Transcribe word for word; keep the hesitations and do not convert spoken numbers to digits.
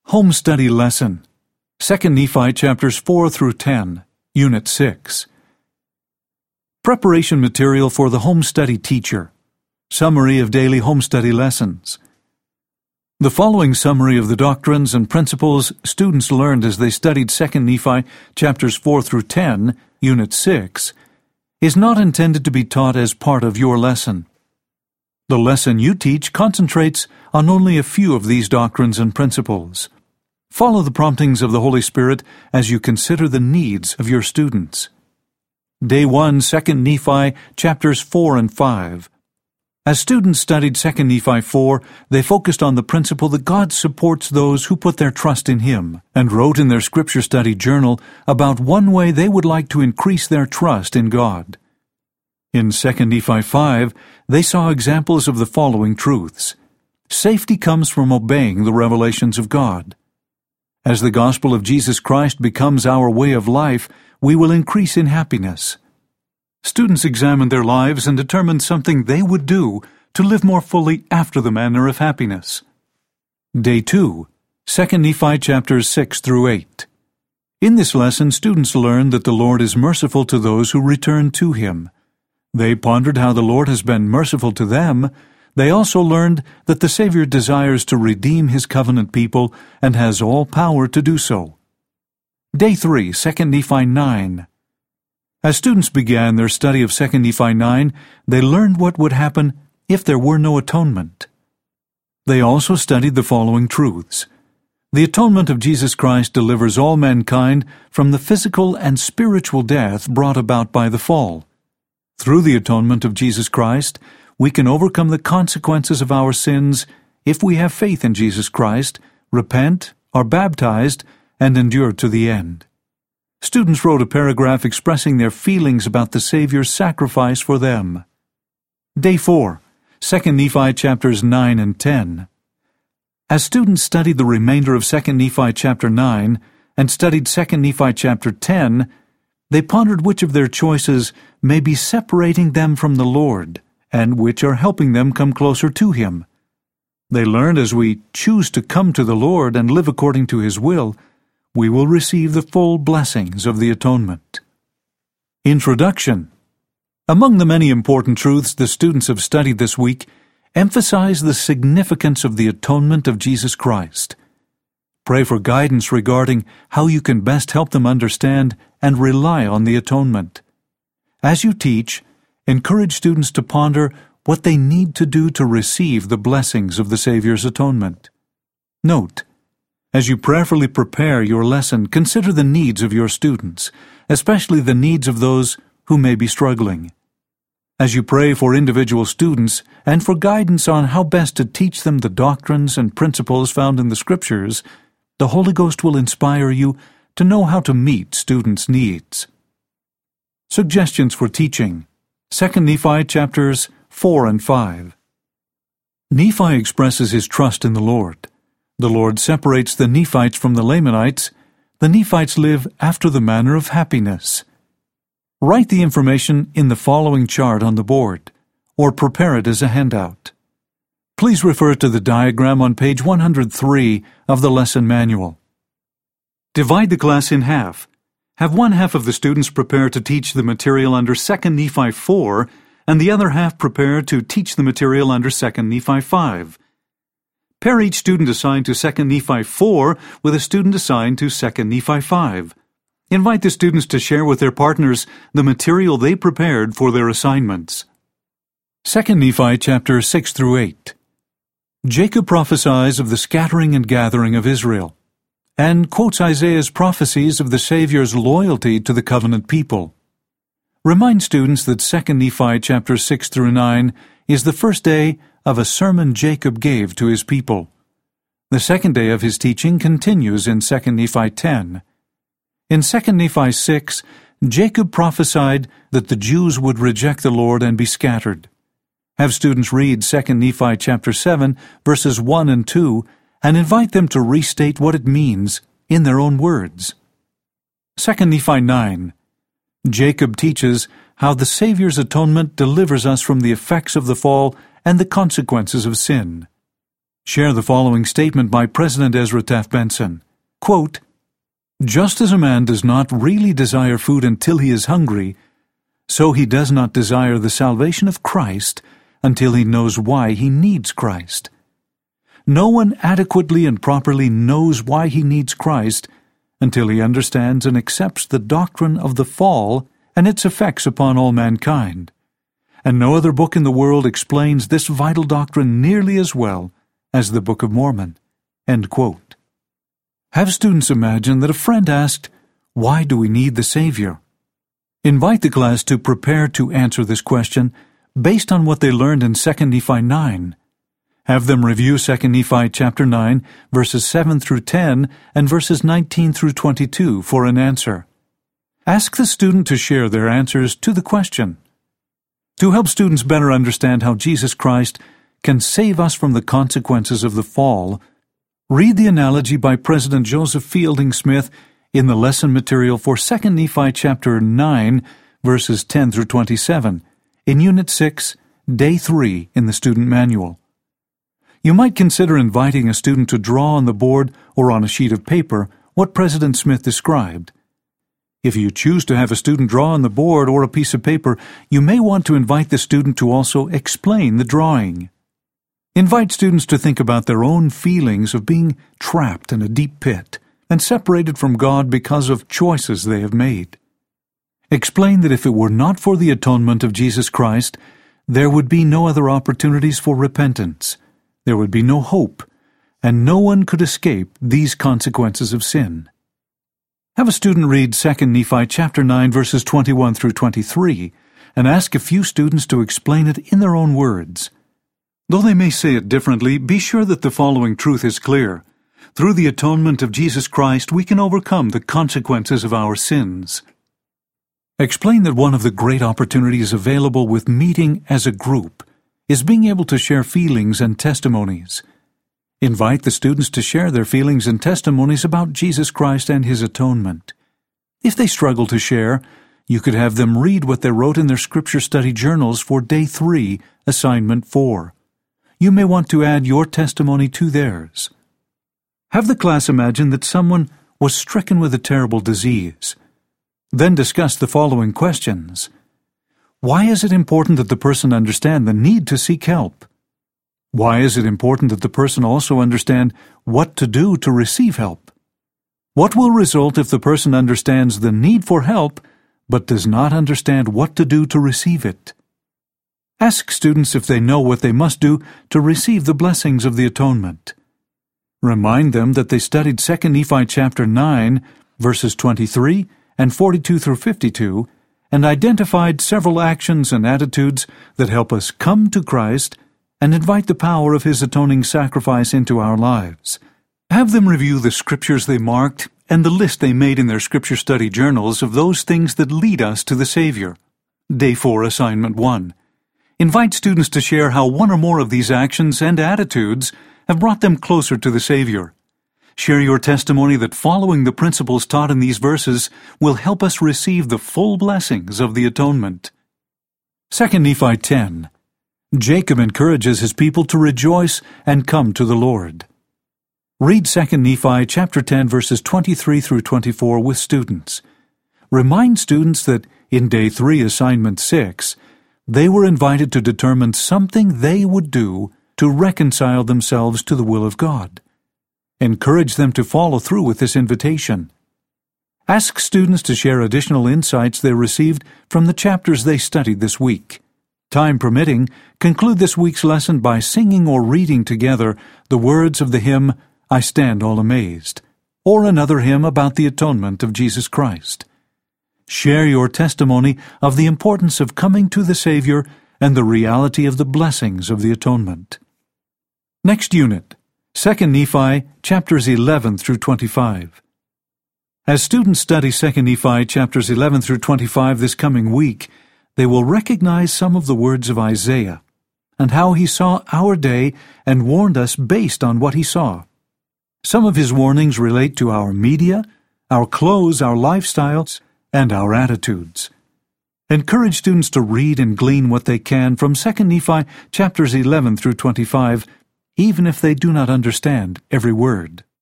Home Study Lesson, Second Nephi chapters four through ten, Unit six. Preparation material for the home study teacher. Summary of daily home study lessons. The following summary of the doctrines and principles students learned as they studied Second Nephi chapters four through ten, Unit six, is not intended to be taught as part of your lesson. The lesson you teach concentrates on only a few of these doctrines and principles. Follow the promptings of the Holy Spirit as you consider the needs of your students. Day one, Second Nephi, chapters four and five. As students studied Second Nephi four, they focused on the principle that God supports those who put their trust in Him, and wrote in their scripture study journal about one way they would like to increase their trust in God. In Second Nephi five, they saw examples of the following truths. Safety comes from obeying the revelations of God. As the gospel of Jesus Christ becomes our way of life, we will increase in happiness. Students examined their lives and determined something they would do to live more fully after the manner of happiness. Day two, Second Nephi chapters six through eight. In this lesson, students learned that the Lord is merciful to those who return to Him. They pondered how the Lord has been merciful to them. They also learned that the Savior desires to redeem His covenant people and has all power to do so. Day three, Second Nephi nine. As students began their study of Second Nephi nine, they learned what would happen if there were no atonement. They also studied the following truths. The atonement of Jesus Christ delivers all mankind from the physical and spiritual death brought about by the fall. Through the atonement of Jesus Christ, we can overcome the consequences of our sins if we have faith in Jesus Christ, repent, are baptized, and endure to the end. Students wrote a paragraph expressing their feelings about the Savior's sacrifice for them. Day four, Second Nephi chapters nine and ten. As students studied the remainder of Second Nephi chapter nine and studied Second Nephi chapter ten, they pondered which of their choices may be separating them from the Lord, and which are helping them come closer to Him. They learned as we choose to come to the Lord and live according to His will, we will receive the full blessings of the atonement. Introduction. Among the many important truths the students have studied this week, emphasize the significance of the atonement of Jesus Christ. Pray for guidance regarding how you can best help them understand and rely on the atonement. As you teach, encourage students to ponder what they need to do to receive the blessings of the Savior's atonement. Note, as you prayerfully prepare your lesson, consider the needs of your students, especially the needs of those who may be struggling. As you pray for individual students and for guidance on how best to teach them the doctrines and principles found in the Scriptures, the Holy Ghost will inspire you to know how to meet students' needs. Suggestions for teaching. Second Nephi chapters four and five. Nephi expresses his trust in the Lord. The Lord separates the Nephites from the Lamanites. The Nephites live after the manner of happiness. Write the information in the following chart on the board, or prepare it as a handout. Please refer to the diagram on page one hundred three of the lesson manual. Divide the class in half. Have one half of the students prepare to teach the material under Second Nephi four, and the other half prepare to teach the material under Second Nephi five. Pair each student assigned to Second Nephi four with a student assigned to Second Nephi five. Invite the students to share with their partners the material they prepared for their assignments. Second Nephi chapters six through eight. Jacob prophesies of the scattering and gathering of Israel, and quotes Isaiah's prophecies of the Savior's loyalty to the covenant people. Remind students that Second Nephi chapters six through nine is the first day of a sermon Jacob gave to his people. The second day of his teaching continues in Second Nephi ten. In Second Nephi six, Jacob prophesied that the Jews would reject the Lord and be scattered. Have students read Second Nephi chapter seven, verses one and two, and invite them to restate what it means in their own words. Second Nephi nine. Jacob teaches how the Savior's atonement delivers us from the effects of the fall and the consequences of sin. Share the following statement by President Ezra Taft Benson. Quote, "Just as a man does not really desire food until he is hungry, so he does not desire the salvation of Christ until he knows why he needs Christ. No one adequately and properly knows why he needs Christ until he understands and accepts the doctrine of the fall and its effects upon all mankind. And no other book in the world explains this vital doctrine nearly as well as the Book of Mormon." End quote. Have students imagine that a friend asked, "Why do we need the Savior?" Invite the class to prepare to answer this question based on what they learned in Second Nephi nine. Have them review Second Nephi chapter nine, verses seven through ten and verses nineteen through twenty-two for an answer. Ask the student to share their answers to the question. To help students better understand how Jesus Christ can save us from the consequences of the fall, read the analogy by President Joseph Fielding Smith in the lesson material for Second Nephi chapter nine, verses ten through twenty-seven, in Unit six, Day three in the student manual. You might consider inviting a student to draw on the board or on a sheet of paper what President Smith described. If you choose to have a student draw on the board or a piece of paper, you may want to invite the student to also explain the drawing. Invite students to think about their own feelings of being trapped in a deep pit and separated from God because of choices they have made. Explain that if it were not for the atonement of Jesus Christ, there would be no other opportunities for repentance. There would be no hope, and no one could escape these consequences of sin. Have a student read Second Nephi chapter nine, verses twenty-one through twenty-three, and ask a few students to explain it in their own words. Though they may say it differently, be sure that the following truth is clear. Through the atonement of Jesus Christ, we can overcome the consequences of our sins. Explain that one of the great opportunities available with meeting as a group is being able to share feelings and testimonies. Invite the students to share their feelings and testimonies about Jesus Christ and His atonement. If they struggle to share, you could have them read what they wrote in their scripture study journals for Day three, Assignment four. You may want to add your testimony to theirs. Have the class imagine that someone was stricken with a terrible disease. Then discuss the following questions. Why is it important that the person understand the need to seek help? Why is it important that the person also understand what to do to receive help? What will result if the person understands the need for help but does not understand what to do to receive it? Ask students if they know what they must do to receive the blessings of the atonement. Remind them that they studied Second Nephi chapter nine, verses twenty-three and forty-two through fifty-two, and identified several actions and attitudes that help us come to Christ and invite the power of His atoning sacrifice into our lives. Have them review the scriptures they marked and the list they made in their scripture study journals of those things that lead us to the Savior. Day four, Assignment one. Invite students to share how one or more of these actions and attitudes have brought them closer to the Savior. Share your testimony that following the principles taught in these verses will help us receive the full blessings of the atonement. Second Nephi ten. Jacob encourages his people to rejoice and come to the Lord. Read Second Nephi chapter ten, verses twenty-three through twenty-four with students. Remind students that in Day three, Assignment six, they were invited to determine something they would do to reconcile themselves to the will of God. Encourage them to follow through with this invitation. Ask students to share additional insights they received from the chapters they studied this week. Time permitting, conclude this week's lesson by singing or reading together the words of the hymn, "I Stand All Amazed," or another hymn about the atonement of Jesus Christ. Share your testimony of the importance of coming to the Savior and the reality of the blessings of the atonement. Next unit, Second Nephi, chapters eleven through twenty-five. As students study Second Nephi, chapters eleven through twenty-five this coming week, they will recognize some of the words of Isaiah and how he saw our day and warned us based on what he saw. Some of his warnings relate to our media, our clothes, our lifestyles, and our attitudes. Encourage students to read and glean what they can from Second Nephi, chapters eleven through twenty-five, even if they do not understand every word.